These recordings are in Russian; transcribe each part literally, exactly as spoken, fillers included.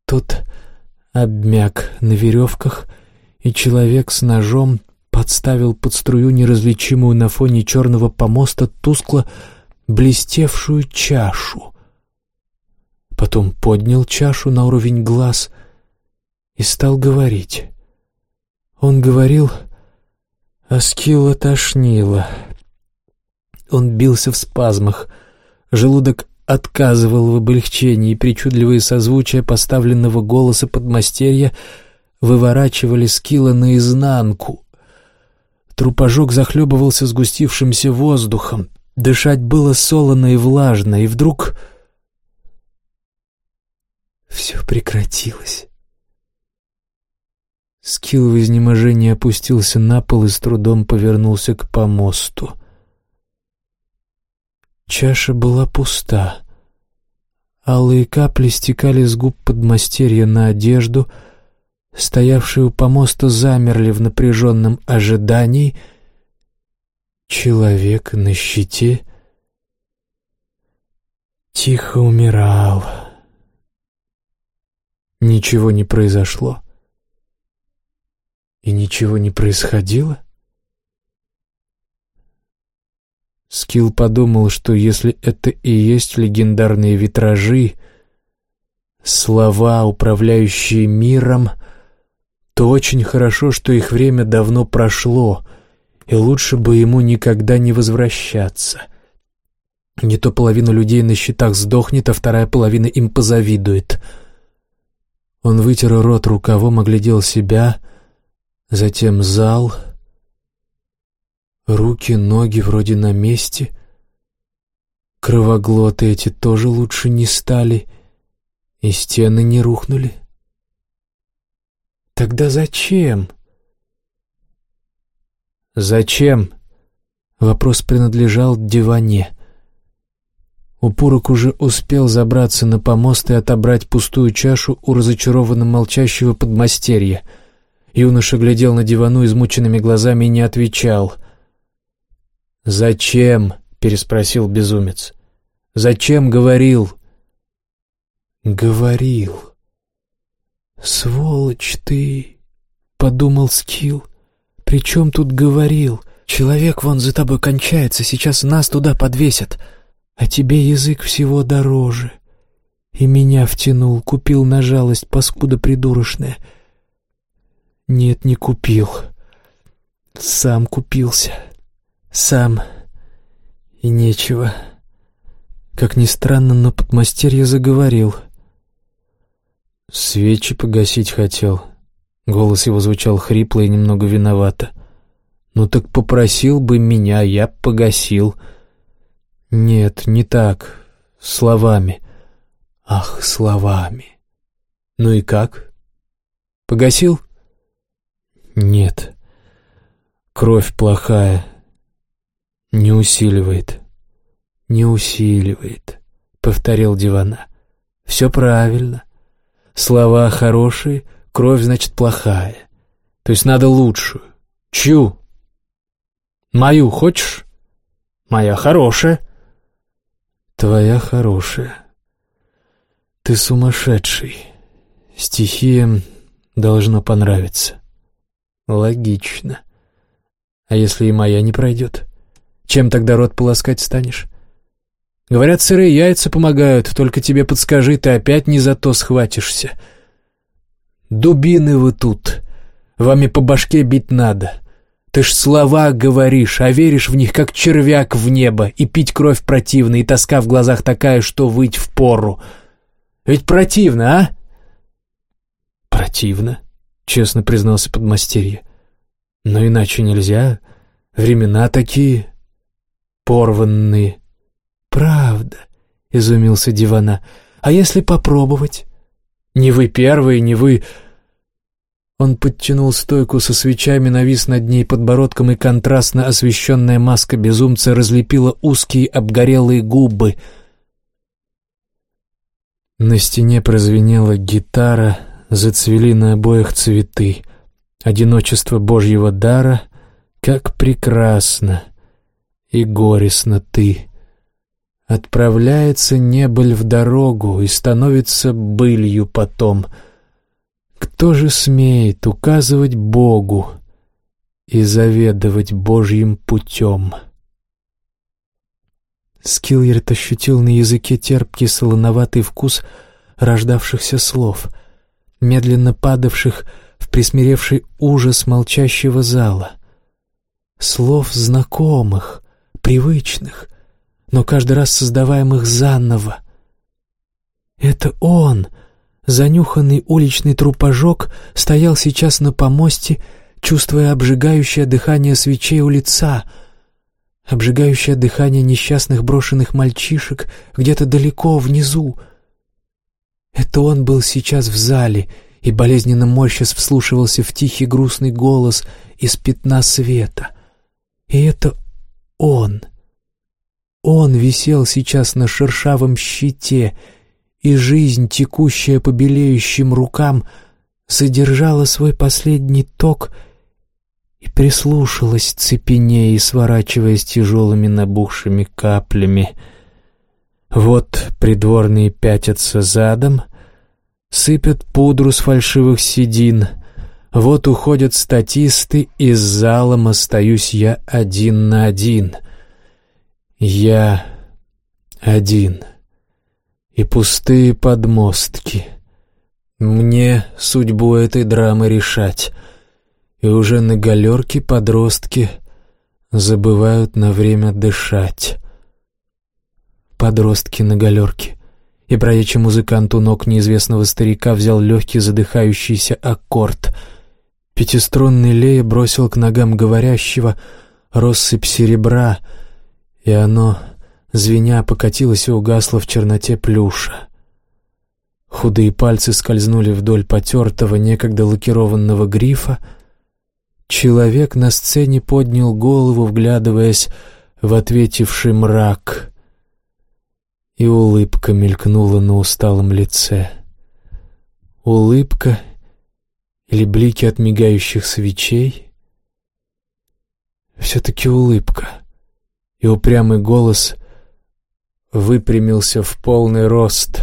Тот обмяк на веревках, и человек с ножом подставил под струю неразличимую на фоне черного помоста тускло блестевшую чашу. Потом поднял чашу на уровень глаз и стал говорить. Он говорил, а Скилла тошнило. Он бился в спазмах, желудок отказывал в облегчении, и причудливые созвучия поставленного голоса подмастерья выворачивали Скилла наизнанку. Трупожок захлебывался сгустившимся воздухом, дышать было солоно и влажно, и вдруг все прекратилось. Скилл в изнеможении опустился на пол и с трудом повернулся к помосту. Чаша была пуста. Алые капли стекали с губ подмастерья на одежду. Стоявшие у помоста замерли в напряженном ожидании. Человек на щите тихо умирал. Ничего не произошло. И ничего не происходило. Скилл подумал, что если это и есть легендарные витражи, слова, управляющие миром, то очень хорошо, что их время давно прошло, и лучше бы ему никогда не возвращаться. Не то половина людей на счетах сдохнет, а вторая половина им позавидует. Он вытер рот рукавом, оглядел себя, затем зал. Руки, ноги вроде на месте. Кровоглоты эти тоже лучше не стали, и стены не рухнули. Тогда зачем? Зачем? Вопрос принадлежал Диване. Упурок уже успел забраться на помост и отобрать пустую чашу у разочарованно молчащего подмастерья. Юноша глядел на Дивану измученными глазами и не отвечал. «Зачем?» — переспросил безумец. «Зачем говорил?» «Говорил. Сволочь ты!» — подумал Скилл. «При чем тут говорил? Человек вон за тобой кончается, сейчас нас туда подвесят. А тебе язык всего дороже. И меня втянул, купил на жалость, паскуда придурочная. Нет, не купил. Сам купился. Сам. И нечего». Как ни странно, но подмастерье заговорил. «Свечи погасить хотел». Голос его звучал хрипло и немного виновато. «Ну так попросил бы меня, я б погасил». «Нет, не так. Словами». «Ах, словами. Ну и как? Погасил?» «Нет. Кровь плохая. Не усиливает». «Не усиливает», — повторил Дивана. «Все правильно. Слова хорошие, кровь, значит, плохая. То есть надо лучшую. Чью? Мою хочешь? Моя хорошая». «Твоя хорошая. Ты сумасшедший. Стихиям должно понравиться». «Логично. А если и моя не пройдет? Чем тогда рот полоскать станешь? Говорят, сырые яйца помогают, только тебе подскажи, ты опять не за то схватишься. Дубины вы тут. Вами по башке бить надо. Ты ж слова говоришь, а веришь в них, как червяк в небо, и пить кровь противно, и тоска в глазах такая, что выть впору. Ведь противно, а?» «Противно», — честно признался подмастерье. «Но иначе нельзя. Времена такие порванные». «Правда», — изумился Дивана. «А если попробовать?» «Не вы первые, не вы...» Он подтянул стойку со свечами, навис над ней подбородком, и контрастно освещенная маска безумца разлепила узкие обгорелые губы. На стене прозвенела гитара, зацвели на обоях цветы. Одиночество Божьего дара, как прекрасно и горестно ты. Отправляется небыль в дорогу и становится былью потом. Кто же смеет указывать Богу и заведовать Божьим путем? Скиллерд ощутил на языке терпкий солоноватый вкус рождавшихся слов, медленно падавших в присмиревший ужас молчащего зала. Слов знакомых, привычных, но каждый раз создаваемых заново. Это он, занюханный уличный трупожок, стоял сейчас на помосте, чувствуя обжигающее дыхание свечей у лица, обжигающее дыхание несчастных брошенных мальчишек где-то далеко внизу. Это он был сейчас в зале и болезненно морщась вслушивался в тихий грустный голос из пятна света. И это он. Он висел сейчас на шершавом щите, и жизнь, текущая по белеющим рукам, задержала свой последний ток и прислушалась, цепенея и сворачиваясь тяжелыми набухшими каплями. Вот придворные пятятся задом, сыпят пудру с фальшивых седин. Вот уходят статисты, и с залом остаюсь я один на один. Я один. И пустые подмостки. Мне судьбу этой драмы решать. И уже на галерке подростки забывают на время дышать. Подростки на галерке. И бродячий музыкант у ног неизвестного старика взял легкий задыхающийся аккорд. Пятиструнный Лея бросил к ногам говорящего россыпь серебра, и оно, звеня, покатилось и угасло в черноте плюша. Худые пальцы скользнули вдоль потертого, некогда лакированного грифа. Человек на сцене поднял голову, вглядываясь в ответивший мрак, и улыбка мелькнула на усталом лице. Улыбка или блики от мигающих свечей? Все-таки улыбка. И упрямый голос выпрямился в полный рост.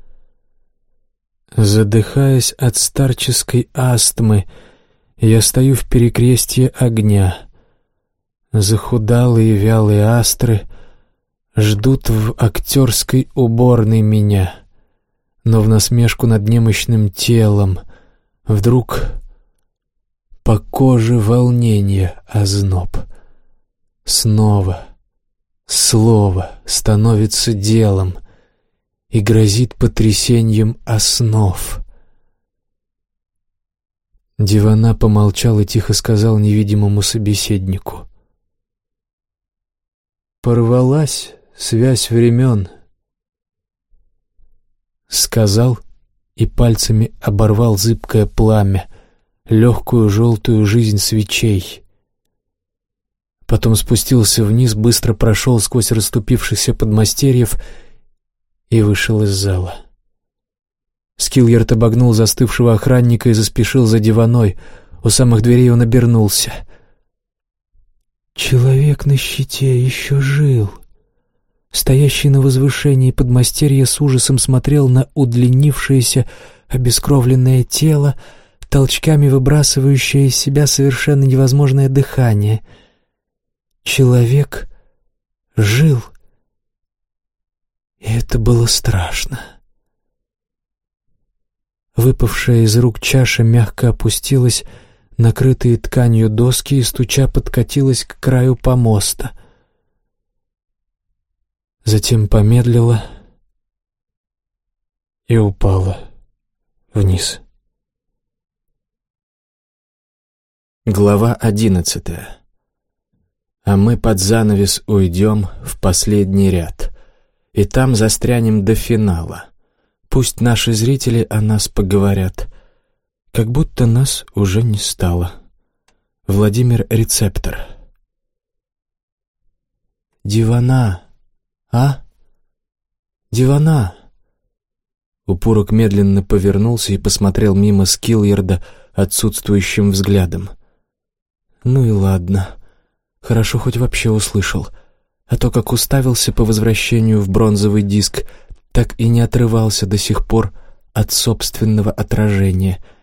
Задыхаясь от старческой астмы, я стою в перекрестье огня. Захудалые вялые астры ждут в актерской уборной меня, но в насмешку над немощным телом вдруг по коже волнение озноб. Снова слово становится делом и грозит потрясением основ. Дивана помолчал и тихо сказал невидимому собеседнику: «Порвалась связь времен». Сказал и пальцами оборвал зыбкое пламя, легкую желтую жизнь свечей. Потом спустился вниз, быстро прошел сквозь расступившихся подмастерьев и вышел из зала. Скиллерд обогнул застывшего охранника и заспешил за диваной. У самых дверей он обернулся. Человек на щите еще жил. Стоящий на возвышении подмастерье с ужасом смотрел на удлинившееся обескровленное тело, толчками выбрасывающее из себя совершенно невозможное дыхание. Человек жил, и это было страшно. Выпавшая из рук чаша мягко опустилась, накрытые тканью доски, и стуча подкатилась к краю помоста. Затем помедлила и упала вниз. Глава одиннадцатая. А мы под занавес уйдем в последний ряд, и там застрянем до финала. Пусть наши зрители о нас поговорят, как будто нас уже не стало. Владимир Рецептор. Дивана, а? Дивана. Упурок медленно повернулся и посмотрел мимо Скиллерда отсутствующим взглядом. Ну и ладно. Хорошо, хоть вообще услышал. а то, как уставился по возвращению в бронзовый диск, так и не отрывался до сих пор от собственного отражения —